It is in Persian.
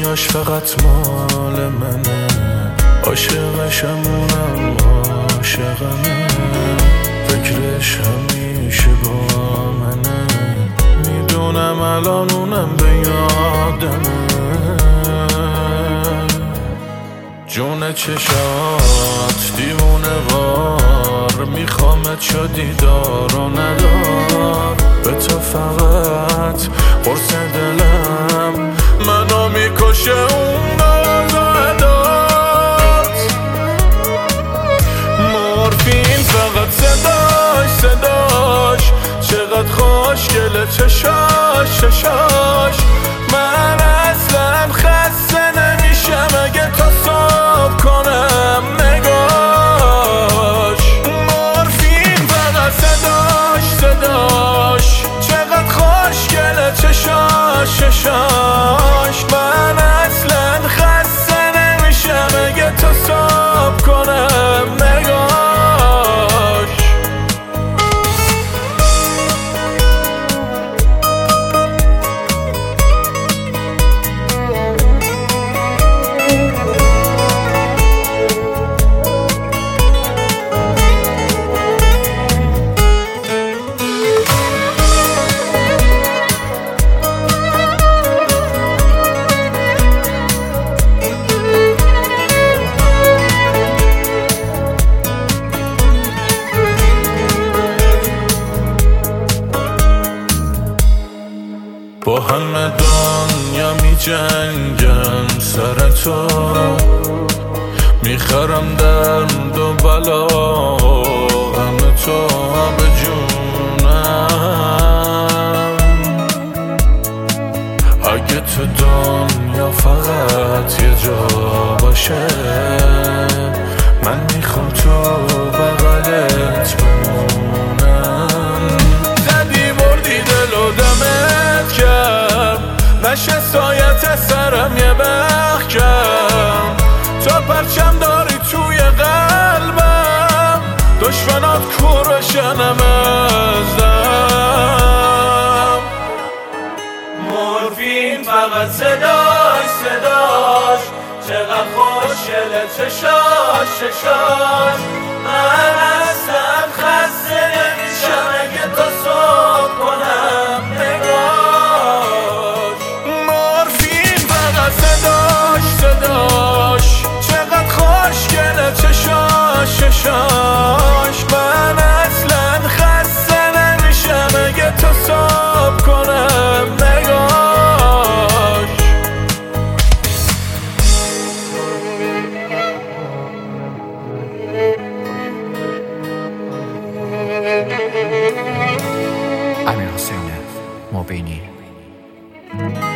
دنیاش فقط مال منه، عاشقشمونم عاشقمه، فکرش همیشه با منه، میدونم الان اونم به یادمه. جون چشات دیوونه وار، میخوامت چو دیدار و ندار، به تو فقط قرص دلم منو میکشه اون دادت. مورفین فقط صداش چقدر خوشگله، چشاش من اصلا خسته نمیشم اگه تا صبح کنم نگاش. مورفین فقط صداش چقدر خوشگله، چشاش من اصلا خسته نمیشم اگه تا صبح کنم نگاش. با همه دنیا می جنگم سر تو، میخرم درد و بلا همه تو به جونم. اگه تو دنیا فقط یه جا باشه، من میخوام تو بغلت بمونم. زدی بردی دل و دمت کرد، نشه سایت سرم یه محکم، تو پرچم داری توی قلبم، دشمنات کور بشنم ازم. مورفین فقط صداش چقدر خوشگله، چشاش من اصلا خسته نمیشم اگه تا صبح کنم نگاش. مورفین فقط صداش چقدر خوشگله، چشاش من اصلا خسته نمیشم اگه تا صبح کنم نگاش. امیرحسین مبینی.